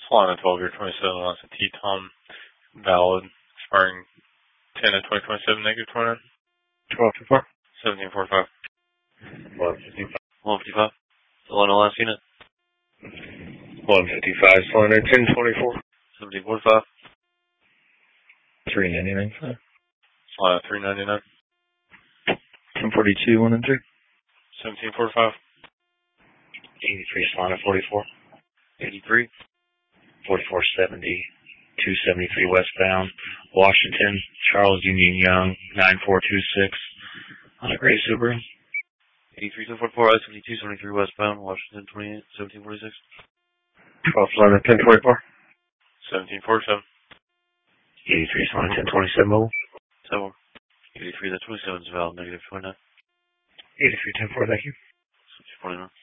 Solana 12 year 27 lots of T-Tom valid expiring 10 of 2027 negative 29. 12 to 4. 1745. 155. 155. Solana last unit. 155. Solana 1024. 1745. 399. Solana 399. 1042. 1 and 3. 1745. 83. Solana 44. 83. 4470. 273 westbound. Washington. Charles Union Young. 9426. On a gray Subaru. 83 244 I-72 73 westbound. Washington 28 1746. 12 Solana 1024. 1747. 83 Solana 1027 mobile. 7. 83 that 27 is valid negative 29. 83 10-4, thank you. 29.